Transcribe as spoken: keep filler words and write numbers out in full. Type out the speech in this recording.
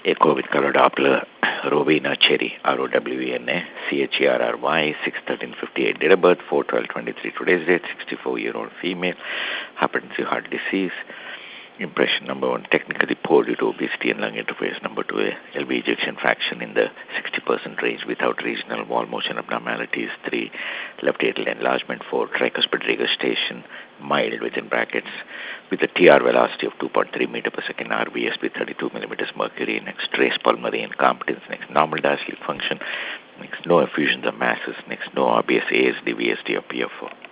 Echo with color Doppler, Rowena Cherry, R O W E N A, C H E R R Y, six thirteen fifty-eight, date of birth, four twelve twenty-three, today's date, sixty-four-year-old female, happens to heart disease. Impression number one, technically poor due to obesity and lung interface. Number two, a L V ejection fraction in the sixty percent range without regional wall motion abnormalities. Three, left atrial enlargement. Four, tricuspid regurgitation, mild within brackets, with a T R velocity of two point three meter per second, R V S with thirty-two millimeters mercury. Next, trace pulmonary incompetence. Next, normal diastolic function. Next, no effusions of masses. Next, no R B S, A S D, V S D, or P F O.